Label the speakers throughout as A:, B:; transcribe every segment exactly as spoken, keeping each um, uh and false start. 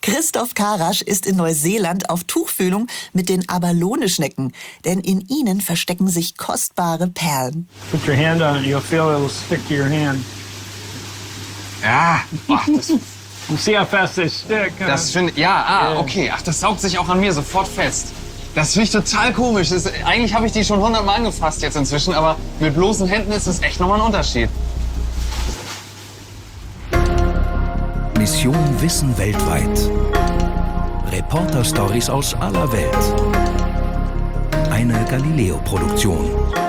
A: Christoph Karasch ist in Neuseeland auf Tuchfühlung mit den Abalone-Schnecken, denn in ihnen verstecken sich kostbare Perlen.
B: Put your hand on it, you'll feel it'll stick to your hand.
C: Ja, ach, das,
B: You see how fast they stick? huh?
C: das finde ja, ah, okay. Ach, das saugt sich auch an mir sofort fest. Das finde ich total komisch. Das, eigentlich habe ich die schon hundertmal angefasst jetzt inzwischen, aber mit bloßen Händen ist das echt nochmal ein Unterschied.
D: Mission Wissen weltweit. Reporter-Stories aus aller Welt. Eine Galileo-Produktion.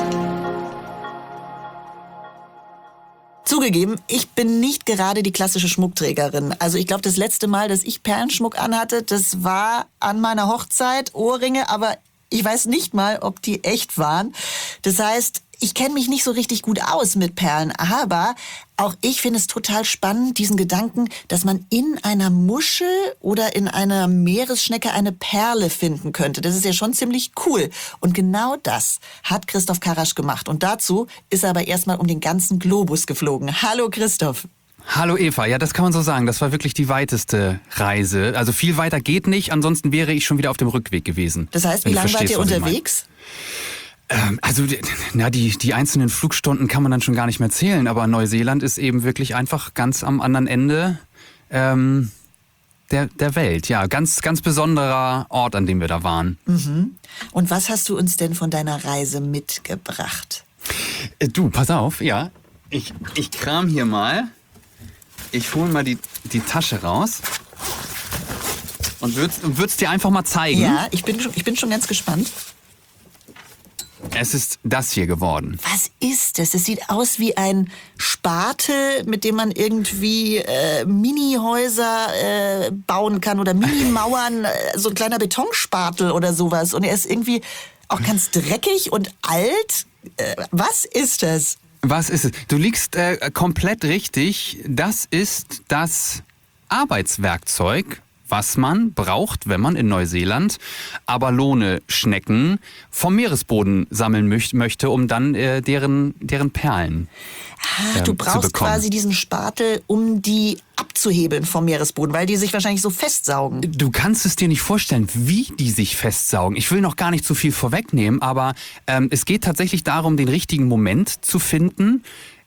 A: Zugegeben, ich bin nicht gerade die klassische Schmuckträgerin. Also ich glaube, das letzte Mal, dass ich Perlenschmuck anhatte, das war an meiner Hochzeit, Ohrringe, aber ich weiß nicht mal, ob die echt waren. Das heißt, ich kenne mich nicht so richtig gut aus mit Perlen, aber auch ich finde es total spannend, diesen Gedanken, dass man in einer Muschel oder in einer Meeresschnecke eine Perle finden könnte. Das ist ja schon ziemlich cool. Und genau das hat Christoph Karasch gemacht. Und dazu ist er aber erstmal um den ganzen Globus geflogen. Hallo Christoph.
E: Hallo Eva, ja, das kann man so sagen. Das war wirklich die weiteste Reise. Also viel weiter geht nicht, ansonsten wäre ich schon wieder auf dem Rückweg gewesen.
A: Das heißt, wie lange wart ihr unterwegs?
E: Ähm, also, na, die, die einzelnen Flugstunden kann man dann schon gar nicht mehr zählen, aber Neuseeland ist eben wirklich einfach ganz am anderen Ende ähm, der, der Welt. Ja, ganz, ganz besonderer Ort, an dem wir da waren.
A: Mhm. Und was hast du uns denn von deiner Reise mitgebracht?
E: Äh, du, pass auf, ja. Ich, ich kram hier mal. Ich hole mal die, die Tasche raus und würde es dir einfach mal zeigen.
A: Ja, ich bin, schon, ich bin schon ganz gespannt.
E: Es ist das hier geworden.
A: Was ist das? Es sieht aus wie ein Spatel, mit dem man irgendwie äh, Mini-Häuser äh, bauen kann oder Mini-Mauern, äh, so ein kleiner Betonspatel oder sowas. Und er ist irgendwie auch ganz dreckig und alt. Äh, was ist das?
E: Was ist es? Du liegst äh, komplett richtig. Das ist das Arbeitswerkzeug, was man braucht, wenn man in Neuseeland Abalone-Schnecken vom Meeresboden sammeln möcht- möchte, um dann äh, deren, deren Perlen
A: ah,
E: ähm,
A: Du
E: zu
A: brauchst
E: bekommen.
A: quasi diesen Spatel, um die abzuhebeln vom Meeresboden, weil die sich wahrscheinlich so festsaugen.
E: Du kannst es dir nicht vorstellen, wie die sich festsaugen. Ich will noch gar nicht zu viel vorwegnehmen, aber ähm, es geht tatsächlich darum, den richtigen Moment zu finden,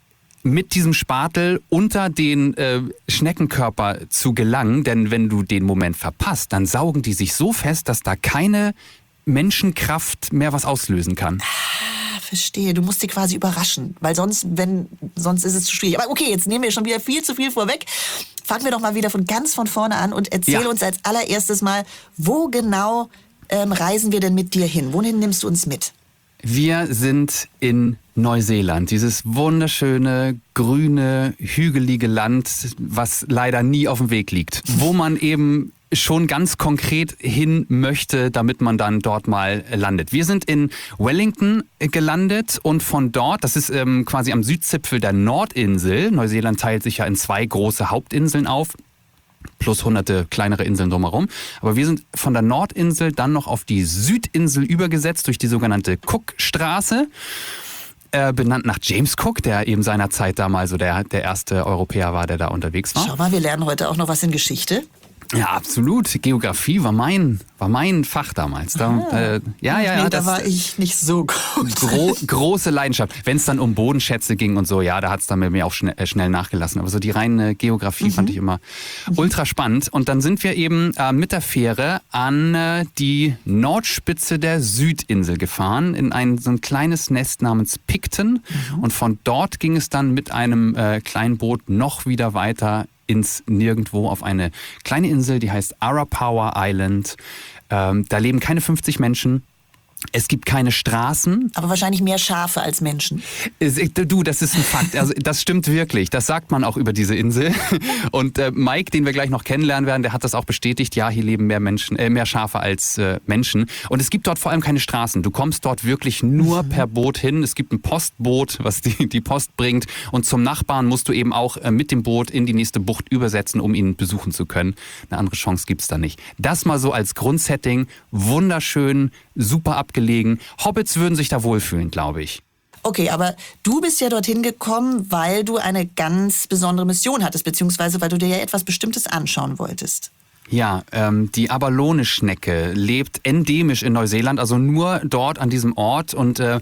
E: mit diesem Spatel unter den äh, Schneckenkörper zu gelangen. Denn wenn du den Moment verpasst, dann saugen die sich so fest, dass da keine Menschenkraft mehr was auslösen kann.
A: Ah, verstehe. Du musst sie quasi überraschen, weil sonst, wenn, sonst ist es zu schwierig. Aber okay, jetzt nehmen wir schon wieder viel zu viel vorweg. Fangen wir doch mal wieder von ganz von vorne an und erzähl
E: Ja.
A: uns als allererstes mal, wo genau ähm, reisen wir denn mit dir hin? Wohin nimmst du uns mit?
E: Wir sind in Neuseeland, dieses wunderschöne, grüne, hügelige Land, was leider nie auf dem Weg liegt, wo man eben schon ganz konkret hin möchte, damit man dann dort mal landet. Wir sind in Wellington gelandet und von dort, das ist ähm, quasi am Südzipfel der Nordinsel, Neuseeland teilt sich ja in zwei große Hauptinseln auf, plus hunderte kleinere Inseln drumherum. Aber wir sind von der Nordinsel dann noch auf die Südinsel übergesetzt durch die sogenannte Cook-Straße. Äh, benannt nach James Cook, der eben seinerzeit da mal so der, der erste Europäer war, der da unterwegs war.
A: Schau mal, wir lernen heute auch noch was in Geschichte.
E: Ja, absolut. Geografie war mein, war mein Fach damals. Da, äh, ja, ja, ja.
A: Nee, da
E: das,
A: war ich nicht so gut.
E: Gro große Leidenschaft. Wenn es dann um Bodenschätze ging und so, ja, da hat es dann mit mir auch schn äh, schnell nachgelassen. Aber so die reine Geografie mhm. fand ich immer mhm. ultra spannend. Und dann sind wir eben äh, mit der Fähre an äh, die Nordspitze der Südinsel gefahren, in ein so ein kleines Nest namens Picton. Mhm. Und von dort ging es dann mit einem äh, kleinen Boot noch wieder weiter ins Nirgendwo auf eine kleine Insel, die heißt Arapawa Island. Ähm, da leben keine fünfzig Menschen. Es gibt keine Straßen.
A: Aber wahrscheinlich mehr Schafe als Menschen.
E: Du, das ist ein Fakt. Also das stimmt wirklich. Das sagt man auch über diese Insel. Und äh, Mike, den wir gleich noch kennenlernen werden, der hat das auch bestätigt. Ja, hier leben mehr Menschen, äh, mehr Schafe als äh, Menschen. Und es gibt dort vor allem keine Straßen. Du kommst dort wirklich nur mhm. per Boot hin. Es gibt ein Postboot, was die, die Post bringt. Und zum Nachbarn musst du eben auch äh, mit dem Boot in die nächste Bucht übersetzen, um ihn besuchen zu können. Eine andere Chance gibt's da nicht. Das mal so als Grundsetting. Wunderschön, super abgelegen. Hobbits würden sich da wohlfühlen, glaube ich.
A: Okay, aber du bist ja dorthin gekommen, weil du eine ganz besondere Mission hattest, beziehungsweise weil du dir ja etwas Bestimmtes anschauen wolltest.
E: Ja, ähm, die Abalone-Schnecke lebt endemisch in Neuseeland, also nur dort an diesem Ort und äh,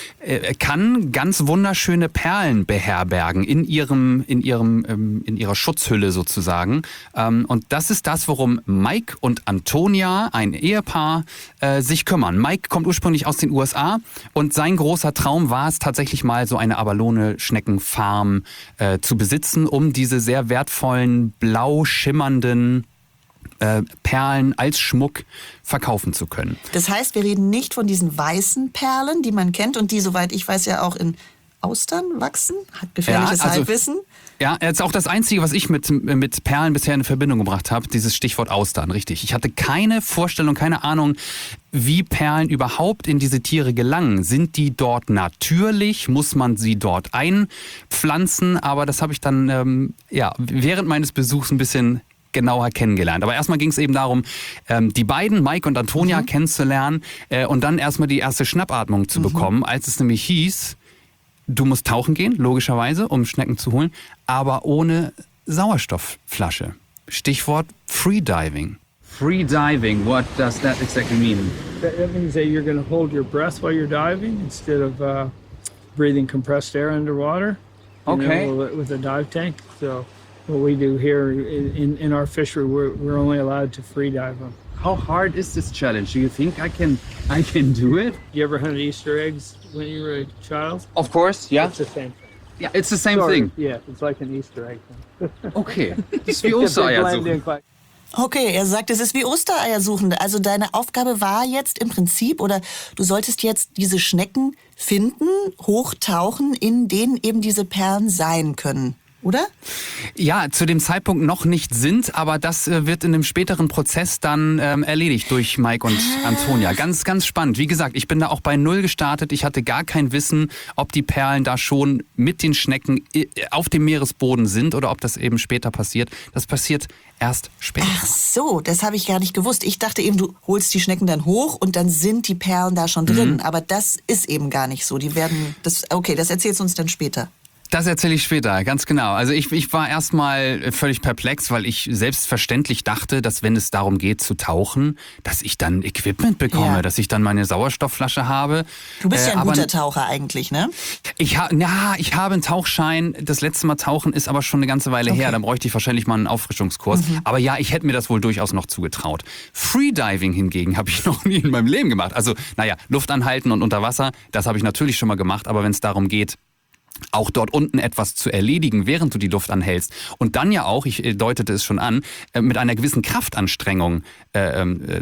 E: kann ganz wunderschöne Perlen beherbergen in ihrem, in ihrem, ähm, in ihrer Schutzhülle sozusagen. Ähm, und das ist das, worum Mike und Antonia, ein Ehepaar, äh, sich kümmern. Mike kommt ursprünglich aus den U S A und sein großer Traum war es tatsächlich mal, so eine Abalone-Schneckenfarm äh, zu besitzen, um diese sehr wertvollen, blau schimmernden Äh, Perlen als Schmuck verkaufen zu können.
A: Das heißt, wir reden nicht von diesen weißen Perlen, die man kennt und die, soweit ich weiß, ja auch in Austern wachsen. Hat gefährliches
E: Ja, also-
A: Halbwissen.
E: Ja, jetzt auch das Einzige, was ich mit, mit Perlen bisher in Verbindung gebracht habe, dieses Stichwort Austern, richtig. Ich hatte keine Vorstellung, keine Ahnung, wie Perlen überhaupt in diese Tiere gelangen. Sind die dort natürlich? Muss man sie dort einpflanzen? Aber das habe ich dann ähm, ja, während meines Besuchs ein bisschen genauer kennengelernt. Aber erstmal ging es eben darum, ähm, die beiden, Mike und Antonia, mhm. kennenzulernen äh, und dann erstmal die erste Schnappatmung zu mhm. bekommen, als es nämlich hieß, du musst tauchen gehen, logischerweise, um Schnecken zu holen, aber ohne Sauerstoffflasche. Stichwort Freediving. Freediving, what does that exactly mean?
B: That that means that you're going to hold your breath while you're diving instead of uh, breathing compressed air underwater. You
E: Okay.
B: know, with a dive tank. So what we do here in, in our fishery, we're, we're only allowed to free dive them.
E: How hard is this challenge? Do you think I can I can do it?
B: You ever hunted Easter eggs when you were a child?
C: Of course, yeah.
B: It's the same thing.
E: Yeah, it's the same
B: Sorry.
E: thing.
B: Yeah, it's like an Easter egg thing.
E: Okay. Das ist wie
B: Except they
E: Ostereier
B: blend
E: suchen.
B: in quite-
A: Okay, er sagt, es ist wie Ostereier suchen. Also deine Aufgabe war jetzt im Prinzip, oder du solltest jetzt diese Schnecken finden, hochtauchen, in denen eben diese Perlen sein können. Oder?
E: Ja, zu dem Zeitpunkt noch nicht sind, aber das äh, wird in einem späteren Prozess dann ähm, erledigt durch Mike und Antonia. Ganz, ganz spannend. Wie gesagt, ich bin da auch bei Null gestartet. Ich hatte gar kein Wissen, ob die Perlen da schon mit den Schnecken äh, auf dem Meeresboden sind oder ob das eben später passiert. Das passiert erst später.
A: Ach so, das habe ich gar nicht gewusst. Ich dachte eben, du holst die Schnecken dann hoch und dann sind die Perlen da schon drin. Mhm. Aber das ist eben gar nicht so. Die werden, das, okay, das erzählst du uns dann später.
E: Das erzähle ich später, ganz genau. Also ich, ich war erstmal völlig perplex, weil ich selbstverständlich dachte, dass wenn es darum geht zu tauchen, dass ich dann Equipment bekomme,
A: Ja.
E: dass ich dann meine Sauerstoffflasche habe.
A: Du bist ja ein
E: Äh, aber
A: guter Taucher eigentlich, ne?
E: Ich, ha, ja, ich habe einen Tauchschein. Das letzte Mal tauchen ist aber schon eine ganze Weile
A: Okay.
E: her. Da bräuchte ich wahrscheinlich mal einen Auffrischungskurs. Mhm. Aber ja, ich hätte mir das wohl durchaus noch zugetraut. Freediving hingegen habe ich noch nie in meinem Leben gemacht. Also, naja, Luft anhalten und unter Wasser, das habe ich natürlich schon mal gemacht. Aber wenn es darum geht, auch dort unten etwas zu erledigen, während du die Luft anhältst. Und dann ja auch, ich deutete es schon an, mit einer gewissen Kraftanstrengung äh, äh,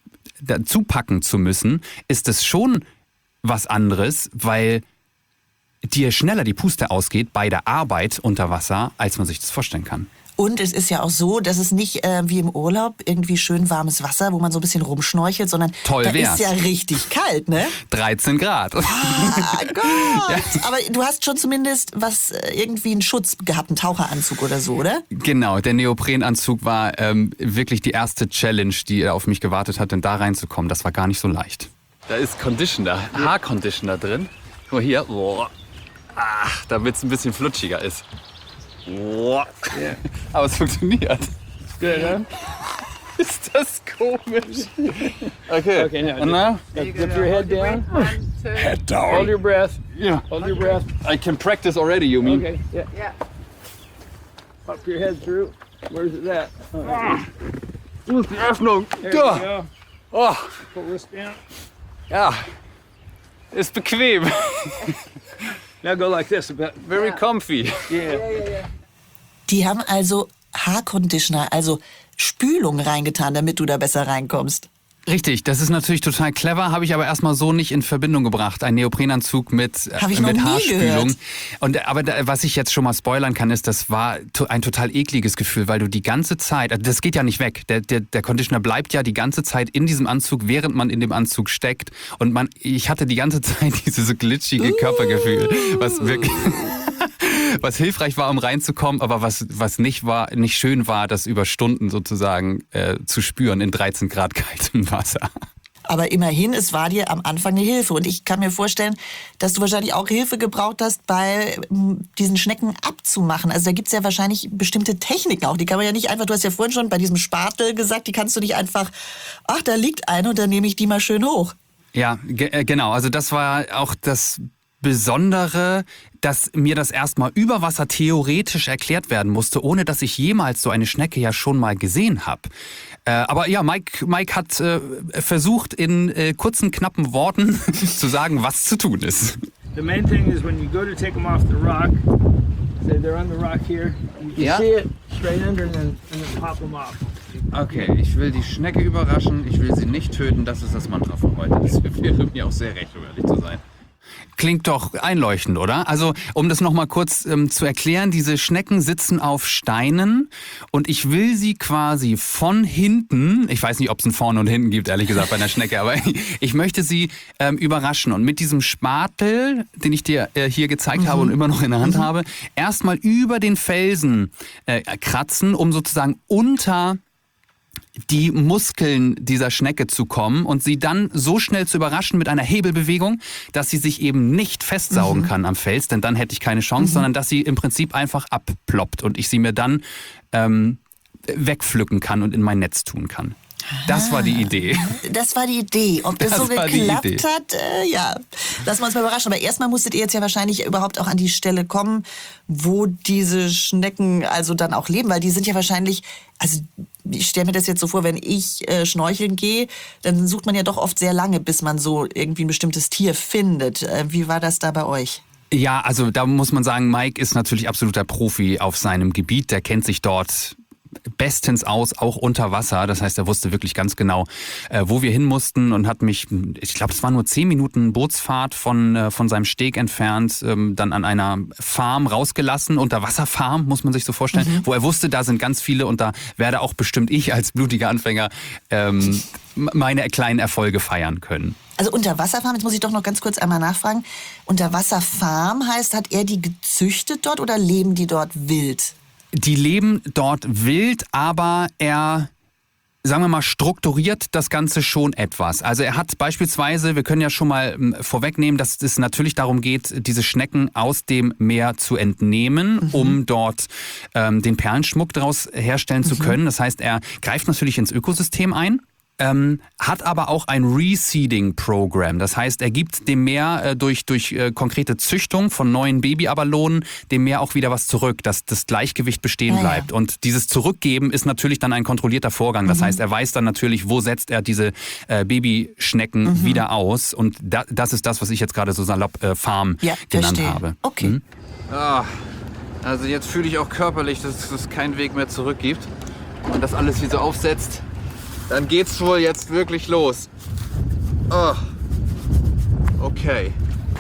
E: dazu packen zu müssen, ist es schon was anderes, weil dir schneller die Puste ausgeht bei der Arbeit unter Wasser, als man sich das vorstellen kann.
A: Und es ist ja auch so, dass es nicht äh, wie im Urlaub irgendwie schön warmes Wasser, wo man so ein bisschen rumschnorchelt, sondern
E: Toll
A: da
E: wär's.
A: ist ja richtig kalt, ne?
E: dreizehn Grad.
A: Ah Gott! Aber du hast schon zumindest was, äh, irgendwie einen Schutz gehabt, einen Taucheranzug oder so, oder?
E: Genau, der Neoprenanzug war ähm, wirklich die erste Challenge, die auf mich gewartet hat, denn da reinzukommen, das war gar nicht so leicht. Da ist Conditioner, Haarconditioner drin. Guck mal hier, boah. Ach, damit es ein bisschen flutschiger ist. Boah.
B: Yeah.
E: Aber es funktioniert.
B: Good, huh?
E: Ist das komisch? Okay,
B: Okay, now,
E: and now?
B: Dip your head down.
E: Head
B: Hold your breath.
E: Yeah.
B: Hold your breath.
E: I can practice already, you mean?
B: Okay. Yeah.
F: Yeah.
B: Pop your head through. Where's it at? Oh,
E: Wo ist die Öffnung?
B: there you
E: Da.
B: go.
E: Oh,
B: Put wrist down.
E: ja. Ist bequem.
B: Now go like this. About
E: Very comfy.
B: yeah.
A: Die haben also Haarconditioner, also Spülung reingetan, damit du da besser reinkommst.
E: Richtig, das ist natürlich total clever, habe ich aber erstmal so nicht in Verbindung gebracht. Ein Neoprenanzug mit, äh,
A: Hab ich noch
E: mit
A: nie
E: Haarspülung.
A: gehört.
E: Und, aber da, was ich jetzt schon mal spoilern kann, ist, das war to, ein total ekliges Gefühl, weil du die ganze Zeit, also das geht ja nicht weg. Der, der, der Conditioner bleibt ja die ganze Zeit in diesem Anzug, während man in dem Anzug steckt. Und man, ich hatte die ganze Zeit dieses so glitschige Körpergefühl, was wirklich... Was hilfreich war, um reinzukommen, aber was, was nicht war, nicht schön war, das über Stunden sozusagen äh, zu spüren in dreizehn Grad kaltem Wasser.
A: Aber immerhin, es war dir am Anfang eine Hilfe. Und ich kann mir vorstellen, dass du wahrscheinlich auch Hilfe gebraucht hast, bei m, diesen Schnecken abzumachen. Also da gibt's ja wahrscheinlich bestimmte Techniken auch. Die kann man ja nicht einfach, du hast ja vorhin schon bei diesem Spatel gesagt, die kannst du nicht einfach, ach, da liegt eine und dann nehme ich die mal schön hoch.
E: Ja, ge- äh, genau. Also das war auch das Besondere, dass mir das erstmal über Wasser theoretisch erklärt werden musste, ohne dass ich jemals so eine Schnecke ja schon mal gesehen habe. Äh, aber ja, Mike, Mike hat äh, versucht, in äh, kurzen, knappen Worten zu sagen, was zu tun ist.
B: The main thing is when you go to take them off the rock, say they're on the rock here, you can
E: Yeah.
B: see it straight under and then, and then pop them off.
E: Okay, ich will die Schnecke überraschen, ich will sie nicht töten, das ist das Mantra von heute. Das wäre mir auch sehr recht, um ehrlich zu sein. Klingt doch einleuchtend, oder? Also, um das nochmal kurz ähm, zu erklären, diese Schnecken sitzen auf Steinen und ich will sie quasi von hinten, ich weiß nicht, ob es ein Vorne und Hinten gibt, ehrlich gesagt, bei einer Schnecke, aber ich möchte sie ähm, überraschen und mit diesem Spatel, den ich dir äh, hier gezeigt mhm. habe und immer noch in der Hand mhm. habe, erstmal über den Felsen äh, kratzen, um sozusagen unter die Muskeln dieser Schnecke zu kommen und sie dann so schnell zu überraschen mit einer Hebelbewegung, dass sie sich eben nicht festsaugen mhm. kann am Fels, denn dann hätte ich keine Chance, mhm. sondern dass sie im Prinzip einfach abploppt und ich sie mir dann ähm, wegpflücken kann und in mein Netz tun kann. Das war die Idee.
A: Das war die Idee. Ob das, das so geklappt hat, äh, ja. Lassen wir uns mal überraschen. Aber erstmal musstet ihr jetzt ja wahrscheinlich überhaupt auch an die Stelle kommen, wo diese Schnecken also dann auch leben. Weil die sind ja wahrscheinlich, also ich stelle mir das jetzt so vor, wenn ich äh, schnorcheln gehe, dann sucht man ja doch oft sehr lange, bis man so irgendwie ein bestimmtes Tier findet. Äh, wie war das da bei euch?
E: Ja, also da muss man sagen, Mike ist natürlich absoluter Profi auf seinem Gebiet. Der kennt sich dort bestens aus, auch unter Wasser. Das heißt, er wusste wirklich ganz genau, äh, wo wir hin mussten und hat mich, ich glaube, es war nur zehn Minuten Bootsfahrt von, äh, von seinem Steg entfernt, ähm, dann an einer Farm rausgelassen, Unterwasserfarm, muss man sich so vorstellen, mhm. wo er wusste, da sind ganz viele und da werde auch bestimmt ich als blutiger Anfänger ähm, meine kleinen Erfolge feiern können.
A: Also Unterwasserfarm, jetzt muss ich doch noch ganz kurz einmal nachfragen. Unterwasserfarm heißt, hat er die gezüchtet dort oder leben die dort wild?
E: Die leben dort wild, aber er, sagen wir mal, strukturiert das Ganze schon etwas. Also er hat beispielsweise, wir können ja schon mal vorwegnehmen, dass es natürlich darum geht, diese Schnecken aus dem Meer zu entnehmen, mhm. um dort ähm, den Perlenschmuck daraus herstellen mhm. zu können. Das heißt, er greift natürlich ins Ökosystem ein. Ähm, hat aber auch ein Reseeding-Programm. Das heißt, er gibt dem Meer äh, durch, durch äh, konkrete Züchtung von neuen Babyabalonen dem Meer auch wieder was zurück, dass das Gleichgewicht bestehen ah, bleibt. Ja. Und dieses Zurückgeben ist natürlich dann ein kontrollierter Vorgang. Das mhm. heißt, er weiß dann natürlich, wo setzt er diese äh, Babyschnecken mhm. wieder aus. Und da, das ist das, was ich jetzt gerade so salopp äh, Farm
A: ja,
E: genannt
A: verstehe.
E: habe.
A: Okay.
E: Mhm. Ah, also jetzt fühle ich auch körperlich, dass es keinen Weg mehr zurück gibt. Wenn man das alles hier so aufsetzt, dann geht's wohl jetzt wirklich los. Oh. Okay.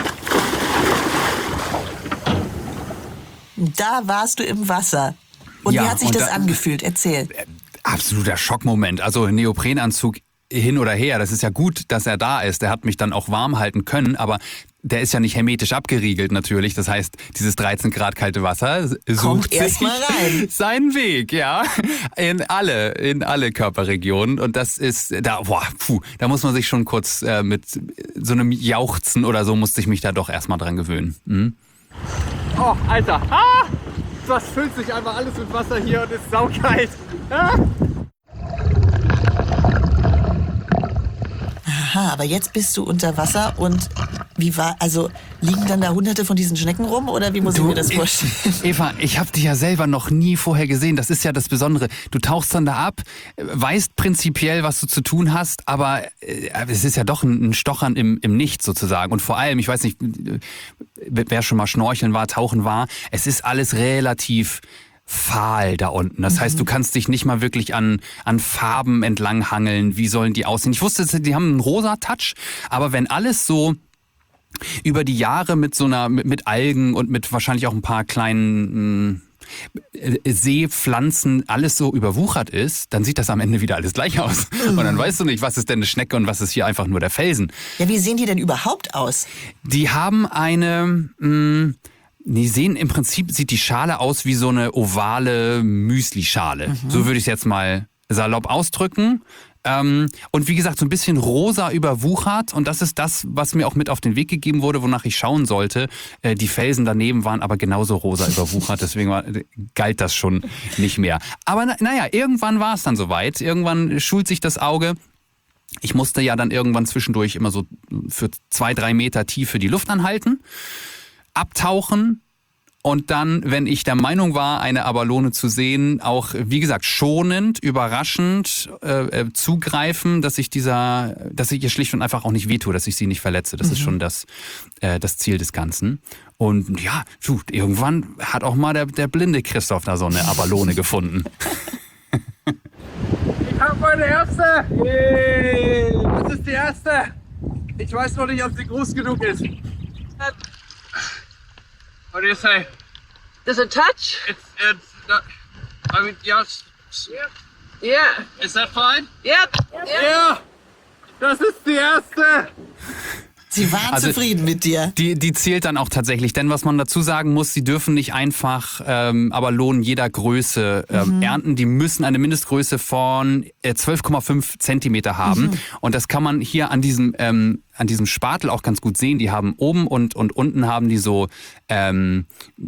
A: Da warst du im Wasser. Und
E: ja,
A: wie hat sich das
E: da,
A: angefühlt? Erzähl.
E: Absoluter Schockmoment. Also Neoprenanzug hin oder her. Das ist ja gut, dass er da ist. Der hat mich dann auch warm halten können, aber der ist ja nicht hermetisch abgeriegelt natürlich. Das heißt, dieses dreizehn Grad kalte Wasser sucht sich seinen Weg, ja, in alle, in alle Körperregionen. Und das ist, da, boah, puh, da muss man sich schon kurz äh, mit so einem Jauchzen oder so, musste ich mich da doch erstmal dran gewöhnen. Mhm.
C: Oh, Alter, ah, das füllt sich einfach alles mit Wasser hier und ist saukalt. Ah.
A: Aha, aber jetzt bist du unter Wasser und wie war, also liegen dann da hunderte von diesen Schnecken rum oder wie muss du, ich mir das vorstellen?
E: Eva, ich habe dich ja selber noch nie vorher gesehen, das ist ja das Besondere. Du tauchst dann da ab, weißt prinzipiell, was du zu tun hast, aber äh, es ist ja doch ein, ein Stochern im, im Nichts sozusagen. Und vor allem, ich weiß nicht, wer schon mal schnorcheln war, tauchen war, es ist alles relativ fahl da unten. Das mhm. heißt, du kannst dich nicht mal wirklich an, an Farben entlanghangeln. Wie sollen die aussehen? Ich wusste, die haben einen rosa Touch, aber wenn alles so über die Jahre mit so einer, mit, mit Algen und mit wahrscheinlich auch ein paar kleinen äh, Seepflanzen alles so überwuchert ist, dann sieht das am Ende wieder alles gleich aus. Mhm. Und dann weißt du nicht, was ist denn eine Schnecke und was ist hier einfach nur der Felsen.
A: Ja, wie sehen die denn überhaupt aus?
E: Die haben eine... Mh, Die sehen im Prinzip, sieht die Schale aus wie so eine ovale Müsli-Schale. Mhm. So würde ich es jetzt mal salopp ausdrücken. Ähm, und wie gesagt, so ein bisschen rosa überwuchert. Und das ist das, was mir auch mit auf den Weg gegeben wurde, wonach ich schauen sollte. Äh, die Felsen daneben waren aber genauso rosa überwuchert. Deswegen war, galt das schon nicht mehr. Aber na, naja, irgendwann war es dann soweit. Irgendwann schult sich das Auge. Ich musste ja dann irgendwann zwischendurch immer so für zwei, drei Meter Tiefe die Luft anhalten, abtauchen. Und dann, wenn ich der Meinung war, eine Abalone zu sehen, auch, wie gesagt, schonend, überraschend äh, zugreifen, dass ich dieser, dass ich ihr schlicht und einfach auch nicht wehtue, dass ich sie nicht verletze. Das mhm. ist schon das, äh, das Ziel des Ganzen. Und ja, du, irgendwann hat auch mal der, der blinde Christoph da so eine Abalone gefunden.
F: Ich hab meine erste! Yay. Das ist die erste! Ich weiß noch nicht, ob sie groß genug ist. What do you say?
G: Does it touch?
F: It's, it's not, I mean, yes.
G: Yeah.
F: Is that fine?
G: Yep.
F: Ja! Yeah. Das ist die erste!
A: Sie waren
E: Also,
A: zufrieden mit dir.
E: Die, die zählt dann auch tatsächlich. Denn was man dazu sagen muss, sie dürfen nicht einfach ähm, Abalonen jeder Größe ähm, mhm. ernten. Die müssen eine Mindestgröße von äh, zwölf Komma fünf Zentimeter haben. Mhm. Und das kann man hier an diesem, ähm, an diesem Spatel auch ganz gut sehen. Die haben oben und, und unten haben die so, ähm,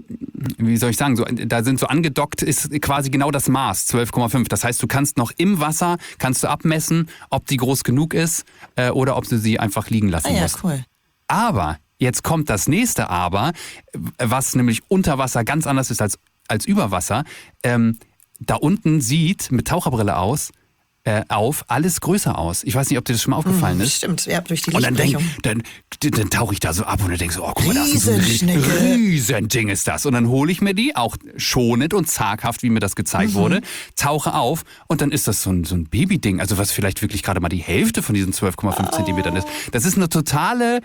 E: wie soll ich sagen, so, da sind so angedockt, ist quasi genau das Maß, zwölf Komma fünf. Das heißt, du kannst noch im Wasser, kannst du abmessen, ob die groß genug ist äh, oder ob du sie einfach liegen lassen
A: Ah ja,
E: musst.
A: cool.
E: Aber jetzt kommt das nächste Aber, was nämlich unter Wasser ganz anders ist als, als über Wasser. Ähm, da unten sieht mit Taucherbrille aus, äh, auf alles größer aus. Ich weiß nicht, ob dir das schon mal aufgefallen ist.
A: Stimmt, ja, durch die
E: Und dann, denk,
A: Lichtbrechung.
E: dann, dann tauche ich da so ab und dann denke so, oh guck mal, das ist so ein
A: Riesenschnecke.
E: Riesending ist das. Und dann hole ich mir die, auch schonend und zaghaft, wie mir das gezeigt
A: Mhm.
E: wurde, tauche auf und dann ist das so ein, so ein Babyding, also was vielleicht wirklich gerade mal die Hälfte von diesen zwölf Komma fünf
A: Oh.
E: Zentimetern ist. Das ist eine totale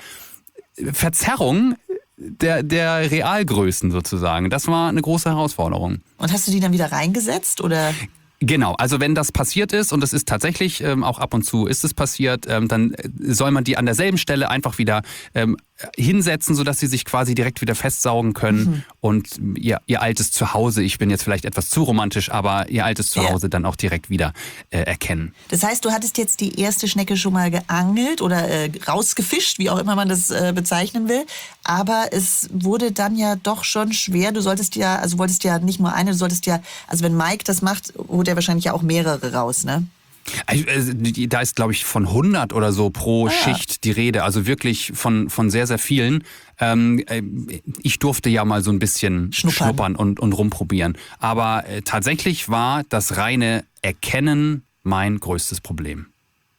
E: Verzerrung der, der Realgrößen sozusagen. Das war eine große Herausforderung.
A: Und hast du die dann wieder reingesetzt oder?
E: Genau, also wenn das passiert ist, und das ist tatsächlich, ähm, auch ab und zu ist es passiert, ähm, dann soll man die an derselben Stelle einfach wieder ähm, hinsetzen, sodass sie sich quasi direkt wieder festsaugen können mhm. und ihr, ihr altes Zuhause, ich bin jetzt vielleicht etwas zu romantisch, aber ihr altes Zuhause ja. dann auch direkt wieder äh, erkennen.
A: Das heißt, du hattest jetzt die erste Schnecke schon mal geangelt oder äh, rausgefischt, wie auch immer man das äh, bezeichnen will, aber es wurde dann ja doch schon schwer. Du solltest ja, also wolltest ja nicht nur eine, du solltest ja, also wenn Mike das macht, holt er wahrscheinlich ja auch mehrere raus, ne?
E: Also, da ist, glaube ich, von hundert oder so pro
A: ah.
E: Schicht die Rede. Also wirklich von, von sehr, sehr vielen. Ähm, ich durfte ja mal so ein bisschen
A: schnuppern,
E: schnuppern und, und rumprobieren. Aber äh, tatsächlich war das reine Erkennen mein größtes Problem.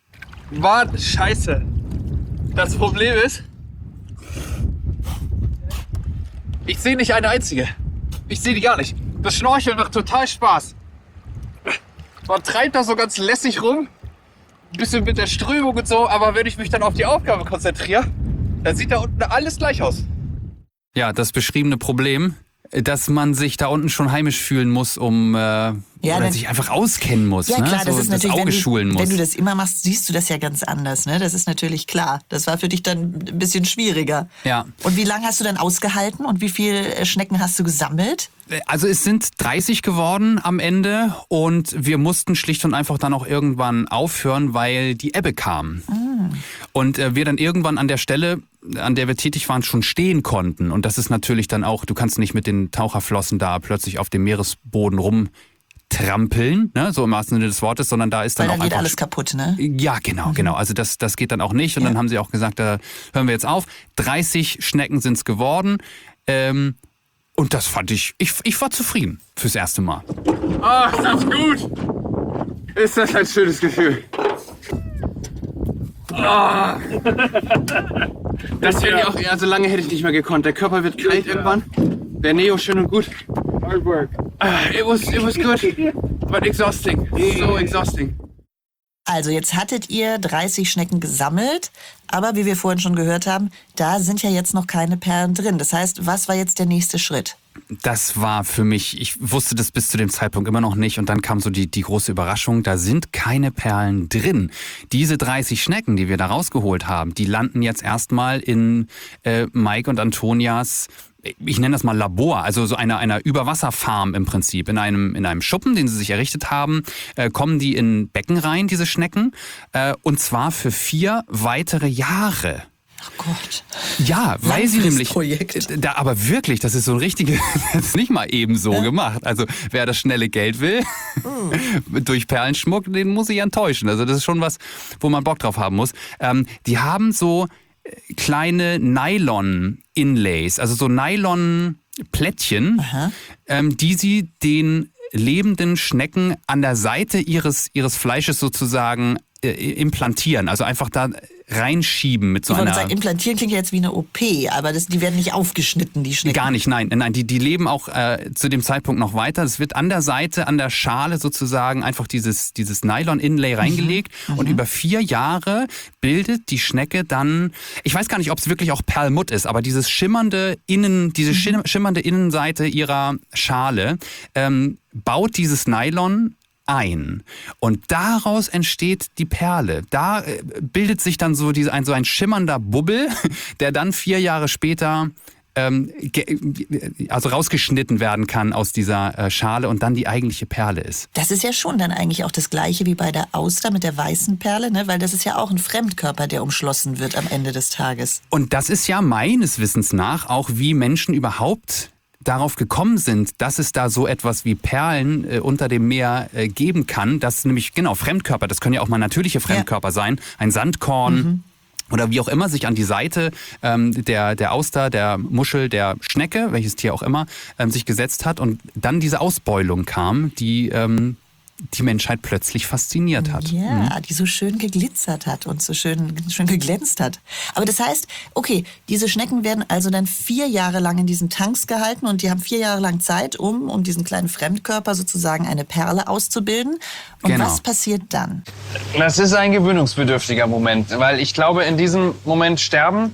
F: Mann, scheiße. Das Problem ist, ich sehe nicht eine einzige. Ich sehe die gar nicht. Das Schnorcheln macht total Spaß. Man treibt da so ganz lässig rum, ein bisschen mit der Strömung und so, aber wenn ich mich dann auf die Aufgabe konzentriere, dann sieht da unten alles gleich aus.
E: Ja, das beschriebene Problem, dass man sich da unten schon heimisch fühlen muss, um äh,
A: ja,
E: oder
A: dann,
E: sich einfach auskennen muss,
A: ja,
E: ne?
A: klar, das
E: so
A: ist
E: das
A: natürlich,
E: Auge
A: wenn du,
E: schulen muss.
A: Wenn du das immer machst, siehst du das ja ganz anders, ne? Das ist natürlich klar. Das war für dich dann ein bisschen schwieriger.
E: Ja.
A: Und wie lange hast du dann ausgehalten und wie viele Schnecken hast du gesammelt?
E: Also es sind dreißig geworden am Ende und wir mussten schlicht und einfach dann auch irgendwann aufhören, weil die Ebbe kam.
A: Mm.
E: Und äh, wir dann irgendwann an der Stelle, an der wir tätig waren, schon stehen konnten. Und das ist natürlich dann auch, du kannst nicht mit den Taucherflossen da plötzlich auf dem Meeresboden rumtrampeln, ne? So im wahrsten Sinne des Wortes, sondern da ist dann
A: weil
E: auch
A: dann geht
E: einfach
A: alles kaputt, ne?
E: Ja, genau, mhm. genau. Also das, das geht dann auch nicht. Und
A: ja.
E: dann haben sie auch gesagt, da hören wir jetzt auf. dreißig Schnecken sind es geworden. Ähm, Und das fand ich, ich, ich war zufrieden fürs erste Mal.
F: Ach, ist das gut. Ist das ein schönes Gefühl. Oh. Das hätte ich auch, also lange hätte ich nicht mehr gekonnt. Der Körper wird kalt irgendwann. Der Neo schön und gut. Hard work. Uh, it was, it was good, but exhausting. So exhausting.
A: Also jetzt hattet ihr dreißig Schnecken gesammelt, aber wie wir vorhin schon gehört haben, da sind ja jetzt noch keine Perlen drin. Das heißt, was war jetzt der nächste Schritt?
E: das war für mich, ich wusste das bis zu dem Zeitpunkt immer noch nicht und dann kam so die, die große Überraschung, da sind keine Perlen drin. Diese dreißig Schnecken, die wir da rausgeholt haben, die landen jetzt erstmal in äh, Mike und Antonias, ich nenne das mal Labor, also so einer einer Überwasserfarm im Prinzip. In einem in einem Schuppen, den sie sich errichtet haben, äh, kommen die in Becken rein, diese Schnecken, äh, und zwar für vier weitere Jahre.
A: Ach Gott.
E: Ja, weil sie nämlich,
A: Projekt.
E: da, aber wirklich, das ist so ein richtiges, das ist nicht mal eben so ja. gemacht. Also wer das schnelle Geld will, mm. durch Perlenschmuck, den muss ich enttäuschen. Also das ist schon was, wo man Bock drauf haben muss. Ähm, die haben so kleine Nylon-Inlays, also so Nylon-Plättchen, ähm, die sie den lebenden Schnecken an der Seite ihres, ihres Fleisches sozusagen äh, implantieren. Also einfach da reinschieben mit so
A: ich
E: einer...
A: Sagen, implantieren klingt ja jetzt wie eine O P, aber das, die werden nicht aufgeschnitten, die Schnecken.
E: Gar nicht, nein. nein die, die leben auch äh, zu dem Zeitpunkt noch weiter. Es wird an der Seite, an der Schale sozusagen einfach dieses, dieses Nylon-Inlay reingelegt mhm. und mhm. über vier Jahre bildet die Schnecke dann, ich weiß gar nicht, ob es wirklich auch Perlmutt ist, aber dieses schimmernde Innen, diese mhm. schimmernde Innenseite ihrer Schale ähm, baut dieses Nylon ein. Und daraus entsteht die Perle. Da äh, bildet sich dann so, diese, ein, so ein schimmernder Bubbel, der dann vier Jahre später ähm, ge, also rausgeschnitten werden kann aus dieser äh, Schale und dann die eigentliche Perle ist.
A: Das ist ja schon dann eigentlich auch das Gleiche wie bei der Auster mit der weißen Perle, ne? Weil das ist ja auch ein Fremdkörper, der umschlossen wird am Ende des Tages.
E: Und das ist ja meines Wissens nach auch, wie Menschen überhaupt darauf gekommen sind, dass es da so etwas wie Perlen äh, unter dem Meer äh, geben kann. Das nämlich, genau, Fremdkörper, das können ja auch mal natürliche Fremdkörper ja. sein. Ein Sandkorn mhm. oder wie auch immer sich an die Seite ähm, der, der Auster, der Muschel, der Schnecke, welches Tier auch immer, ähm, sich gesetzt hat und dann diese Ausbeulung kam, die ähm, die Menschheit plötzlich fasziniert hat.
A: Ja,
E: mhm.
A: die so schön geglitzert hat und so schön, schön geglänzt hat. Aber das heißt, okay, diese Schnecken werden also dann vier Jahre lang in diesen Tanks gehalten und die haben vier Jahre lang Zeit, um, um diesen kleinen Fremdkörper sozusagen eine Perle auszubilden. Und
E: genau.
A: was passiert dann?
C: Das ist ein gewöhnungsbedürftiger Moment, weil ich glaube, in diesem Moment sterben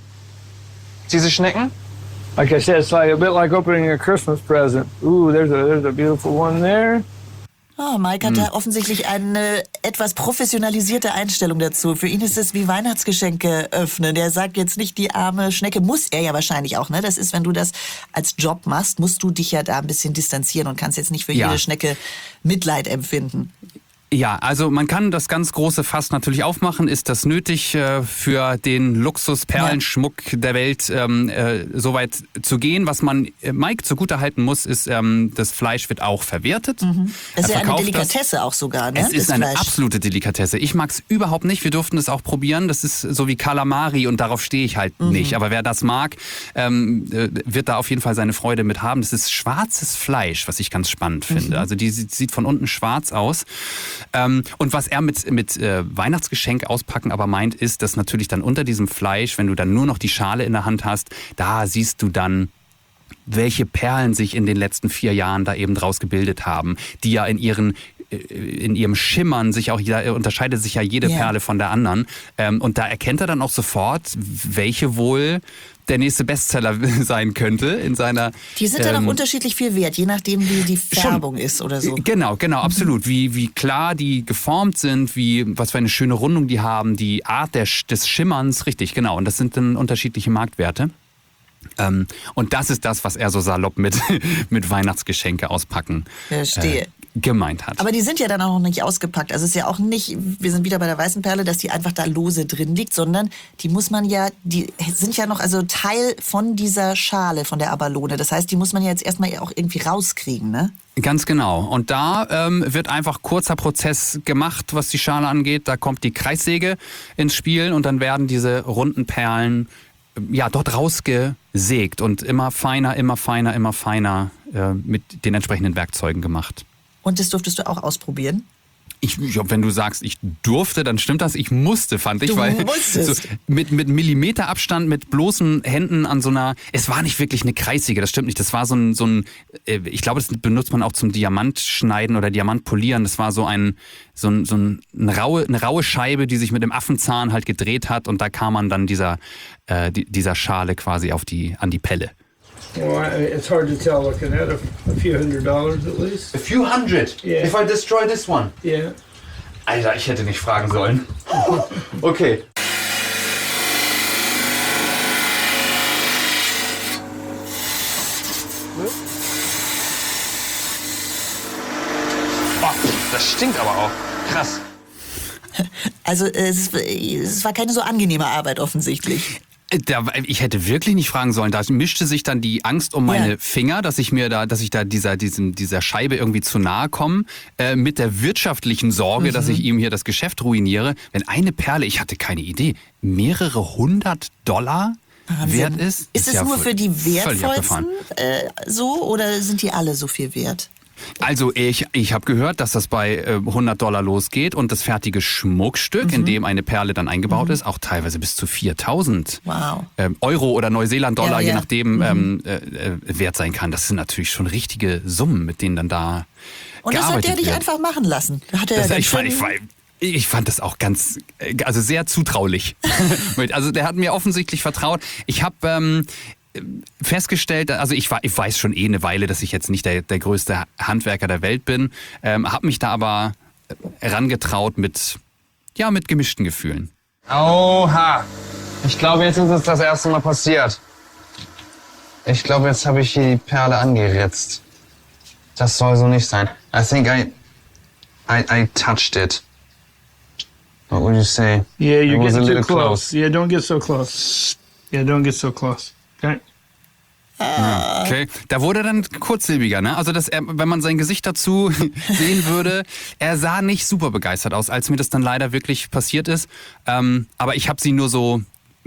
C: diese Schnecken.
B: Like I said, it's like a bit like opening a Christmas present. Ooh, there's a, there's a beautiful one there.
A: Oh, Mike hat hm. da offensichtlich eine etwas professionalisierte Einstellung dazu. Für ihn ist es wie Weihnachtsgeschenke öffnen. Der sagt jetzt nicht, die arme Schnecke, muss er ja wahrscheinlich auch, ne? Das ist, wenn du das als Job machst, musst du dich ja da ein bisschen distanzieren und kannst jetzt nicht für
E: ja.
A: jede Schnecke Mitleid empfinden.
E: Ja, also man kann das ganz große Fass natürlich aufmachen. Ist das nötig, äh, für den Luxus-Perlenschmuck ja. der Welt ähm, äh, so weit zu gehen? Was man äh, Mike zugutehalten muss, ist, ähm, das Fleisch wird auch verwertet.
A: Mhm. Das ist ja eine Delikatesse
E: das.
A: auch sogar, ne?
E: Es ist
A: das
E: eine
A: Fleisch.
E: absolute Delikatesse. Ich mag es überhaupt nicht. Wir durften es auch probieren. Das ist so wie Kalamari und darauf stehe ich halt mhm. nicht. Aber wer das mag, ähm, wird da auf jeden Fall seine Freude mit haben. Das ist schwarzes Fleisch, was ich ganz spannend finde. Mhm. Also die sieht von unten schwarz aus. Ähm, und was er mit, mit äh, Weihnachtsgeschenk auspacken aber meint, ist, dass natürlich dann unter diesem Fleisch, wenn du dann nur noch die Schale in der Hand hast, da siehst du dann, welche Perlen sich in den letzten vier Jahren da eben draus gebildet haben, die ja in ihren in ihrem Schimmern sich auch, da unterscheidet sich ja jede yeah. Perle von der anderen. Ähm, und da erkennt er dann auch sofort, welche wohl der nächste Bestseller sein könnte in seiner...
A: Die sind dann
E: ähm,
A: auch unterschiedlich viel wert, je nachdem wie die Färbung schon, ist oder so.
E: Genau, genau, mhm. absolut. Wie, wie klar die geformt sind, wie, was für eine schöne Rundung die haben, die Art der, des Schimmerns, richtig, genau. Und das sind dann unterschiedliche Marktwerte. Ähm, und das ist das, was er so salopp mit, mit Weihnachtsgeschenke auspacken
A: Verstehe.
E: Äh, gemeint hat.
A: Aber die sind ja dann auch noch nicht ausgepackt. Also es ist ja auch nicht, wir sind wieder bei der weißen Perle, dass die einfach da lose drin liegt, sondern die muss man ja, die sind ja noch also Teil von dieser Schale, von der Abalone. Das heißt, die muss man ja jetzt erstmal auch irgendwie rauskriegen, ne?
E: Ganz genau. Und da ähm, wird einfach kurzer Prozess gemacht, was die Schale angeht. Da kommt die Kreissäge ins Spiel und dann werden diese runden Perlen ja dort rausgesägt und immer feiner, immer feiner, immer feiner äh, mit den entsprechenden Werkzeugen gemacht.
A: Und das durftest du auch ausprobieren?
E: Ich, wenn du sagst, ich durfte, dann stimmt das. Ich musste, fand ich,
A: du
E: weil
A: musstest.
E: So mit, mit Millimeterabstand, mit bloßen Händen an so einer, es war nicht wirklich eine Kreissäge, das stimmt nicht. Das war so ein, so ein, ich glaube, das benutzt man auch zum Diamantschneiden oder Diamantpolieren. Das war so ein, so ein, so ein eine raue, eine raue Scheibe, die sich mit dem Affenzahn halt gedreht hat und da kam man dann dieser, äh, dieser Schale quasi auf die, an die Pelle.
B: Well, I- it's hard to tell looking at it. A few hundred dollars at least.
E: A few hundred
B: Yeah.
E: if I destroy this one.
B: Yeah.
E: Alter, ich hätte nicht fragen sollen. Okay.
C: Boah, das stinkt aber auch. Krass.
A: Also äh, es, es war keine so angenehme Arbeit offensichtlich.
E: Da, ich hätte wirklich nicht fragen sollen. Da mischte sich dann die Angst um meine
A: Ja.
E: Finger, dass ich mir da, dass ich da dieser, diesem, dieser Scheibe irgendwie zu nahe komme, äh, mit der wirtschaftlichen Sorge, dass ich ihm hier das Geschäft ruiniere. Wenn eine Perle, ich hatte keine Idee, mehrere hundert Dollar
A: Wahnsinn.
E: wert ist.
A: Ist es
E: ja
A: nur
E: voll-
A: für die
E: völlig
A: wertvollsten
E: abgefahren.
A: äh, so oder sind die alle so viel wert?
E: Also ich, ich habe gehört, dass das bei äh, hundert Dollar losgeht und das fertige Schmuckstück, in dem eine Perle dann eingebaut ist, auch teilweise bis zu viertausend
A: Wow.
E: ähm, Euro oder Neuseeland-Dollar,
A: Ja,
E: je
A: ja.
E: nachdem, ähm, äh, äh, wert sein kann. Das sind natürlich schon richtige Summen, mit denen dann da
A: Und das hat
E: gearbeitet
A: der dich
E: wird.
A: einfach machen lassen. Hat er
E: Das,
A: ganz
E: ich, fand,
A: schön-
E: ich, fand, ich fand das auch ganz, äh, also sehr zutraulich. Also der hat mir offensichtlich vertraut. Ich habe ähm, festgestellt, also ich, war, ich weiß schon eh eine Weile, dass ich jetzt nicht der, der größte Handwerker der Welt bin, ähm, habe mich da aber herangetraut mit, ja, mit gemischten Gefühlen.
C: Oha. Ich glaube, jetzt ist es das erste Mal passiert. Ich glaube, jetzt habe ich hier die Perle angeritzt. Das soll so nicht sein. I think I, I, I touched it. What would you say?
B: Yeah,
C: It
B: you're
C: was a
B: getting too
C: little
B: close.
C: close.
B: Yeah, don't get so close. Yeah, don't get so close. Okay.
E: Okay, da wurde er dann kurzsilbiger, ne? Also das, er, wenn man sein Gesicht dazu sehen würde, er sah nicht super begeistert aus, als mir das dann leider wirklich passiert ist. Ähm, aber ich habe sie nur so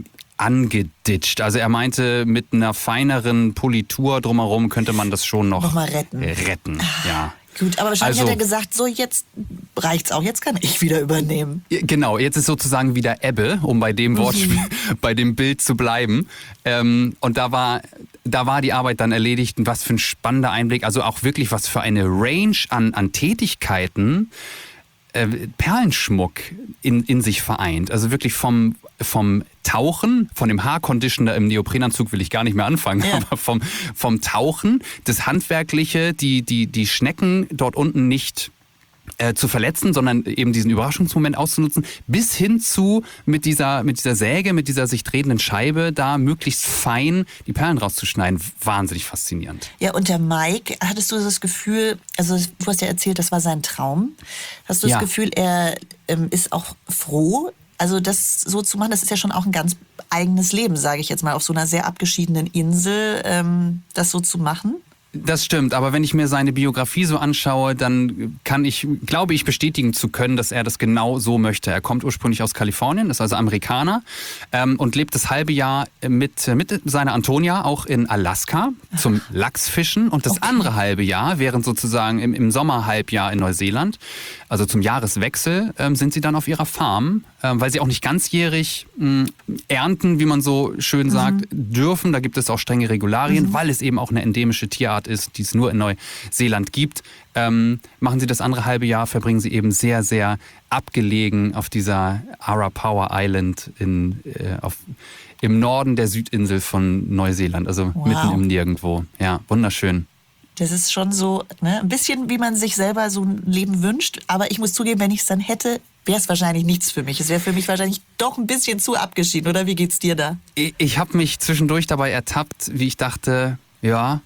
E: angeditscht. Also er meinte, mit einer feineren Politur drumherum könnte man das schon noch,
A: Noch mal retten.
E: retten. Ja.
A: Gut, aber wahrscheinlich
E: Also-
A: hat er gesagt, so jetzt reicht's auch, jetzt kann ich wieder übernehmen.
E: Ja, genau, jetzt ist sozusagen wieder Ebbe, um bei dem Wortspiel, bei dem Bild zu bleiben. Ähm, und da war, da war die Arbeit dann erledigt. Und was für ein spannender Einblick. Also auch wirklich was für eine Range an, an Tätigkeiten äh, Perlenschmuck in, in sich vereint. Also wirklich vom, vom Tauchen, von dem Haarconditioner im Neoprenanzug will ich gar nicht mehr anfangen,
A: Ja.
E: aber vom, vom Tauchen, das Handwerkliche, die, die, die Schnecken dort unten nicht äh, zu verletzen, sondern eben diesen Überraschungsmoment auszunutzen, bis hin zu mit dieser, mit dieser Säge, mit dieser sich drehenden Scheibe, da möglichst fein die Perlen rauszuschneiden. Wahnsinnig faszinierend.
A: Ja, und der Mike, hattest du das Gefühl, also du hast ja erzählt, das war sein Traum. Hast du
E: Ja.
A: das Gefühl, er ähm, ist auch froh, also das so zu machen, das ist ja schon auch ein ganz eigenes Leben, sage ich jetzt mal, auf so einer sehr abgeschiedenen Insel, ähm, das so zu machen?
E: Das stimmt, aber wenn ich mir seine Biografie so anschaue, dann kann ich, glaube ich, bestätigen zu können, dass er das genau so möchte. Er kommt ursprünglich aus Kalifornien, ist also Amerikaner ähm, und lebt das halbe Jahr mit, mit seiner Antonia auch in Alaska zum Lachsfischen und das
A: Okay.
E: andere halbe Jahr, während sozusagen im, im Sommerhalbjahr in Neuseeland, also zum Jahreswechsel, ähm, sind sie dann auf ihrer Farm, ähm, weil sie auch nicht ganzjährig mh, ernten, wie man so schön sagt, dürfen. Da gibt es auch strenge Regularien, weil es eben auch eine endemische Tierart ist, die es nur in Neuseeland gibt. Ähm, machen sie das andere halbe Jahr, verbringen sie eben sehr, sehr abgelegen auf dieser Arapawa Island in, äh, auf, im Norden der Südinsel von Neuseeland, also
A: Wow.
E: mitten im Nirgendwo. Ja, wunderschön.
A: Das ist schon so, ne, ein bisschen wie man sich selber so ein Leben wünscht. Aber ich muss zugeben, wenn ich es dann hätte, wäre es wahrscheinlich nichts für mich. Es wäre für mich wahrscheinlich doch ein bisschen zu abgeschieden, oder? Wie geht's dir da?
E: Ich, ich habe mich zwischendurch dabei ertappt, wie ich dachte, ja,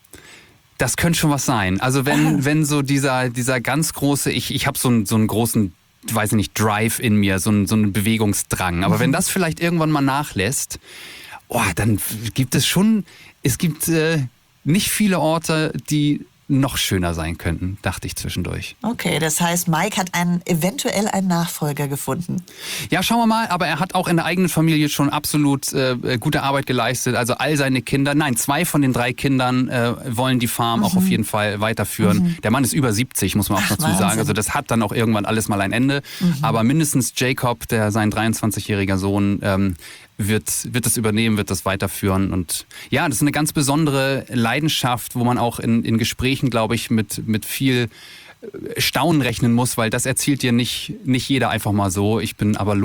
E: das könnte schon was sein. Also wenn, wenn so dieser, dieser ganz große, ich, ich habe so einen, so einen großen, weiß ich nicht, Drive in mir, so einen, so einen Bewegungsdrang. Aber wenn das vielleicht irgendwann mal nachlässt, oh, dann gibt es schon, es gibt äh, nicht viele Orte, die noch schöner sein könnten, dachte ich zwischendurch.
A: Okay, das heißt, Mike hat einen, eventuell einen Nachfolger gefunden.
E: Ja, schauen wir mal, aber er hat auch in der eigenen Familie schon absolut äh, gute Arbeit geleistet. Also all seine Kinder, nein, zwei von den drei Kindern äh, wollen die Farm auch auf jeden Fall weiterführen. Der Mann ist über siebzig, muss man auch
A: Ach,
E: dazu
A: Wahnsinn.
E: sagen. Also das hat dann auch irgendwann alles mal ein Ende. Aber mindestens Jacob, der sein dreiundzwanzigjähriger Sohn, ähm, wird, wird das übernehmen, wird das weiterführen. Und ja, das ist eine ganz besondere Leidenschaft, wo man auch in, in Gesprächen, glaube ich, mit, mit viel Staunen rechnen muss, weil das erzählt dir nicht, nicht jeder einfach mal so. Ich bin aber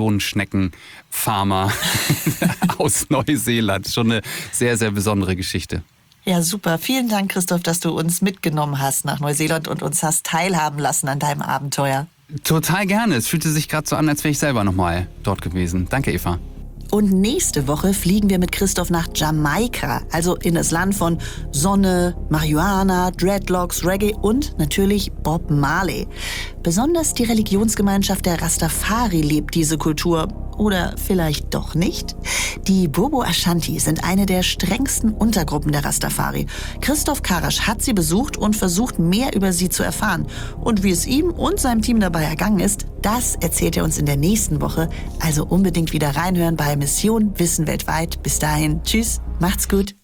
E: Lohnschneckenfarmer aus Neuseeland. Schon eine sehr, sehr besondere Geschichte.
A: Ja, super. Vielen Dank, Christoph, dass du uns mitgenommen hast nach Neuseeland und uns hast teilhaben lassen an deinem Abenteuer.
E: Total gerne. Es fühlte sich gerade so an, als wäre ich selber nochmal dort gewesen. Danke, Eva.
A: Und nächste Woche fliegen wir mit Christoph nach Jamaika, also in das Land von Sonne, Marihuana, Dreadlocks, Reggae und natürlich Bob Marley. Besonders die Religionsgemeinschaft der Rastafari lebt diese Kultur. Oder vielleicht doch nicht? Die Bobo Ashanti sind eine der strengsten Untergruppen der Rastafari. Christoph Karasch hat sie besucht und versucht, mehr über sie zu erfahren. Und wie es ihm und seinem Team dabei ergangen ist, das erzählt er uns in der nächsten Woche. Also unbedingt wieder reinhören bei Mission Wissen weltweit. Bis dahin, tschüss, macht's gut.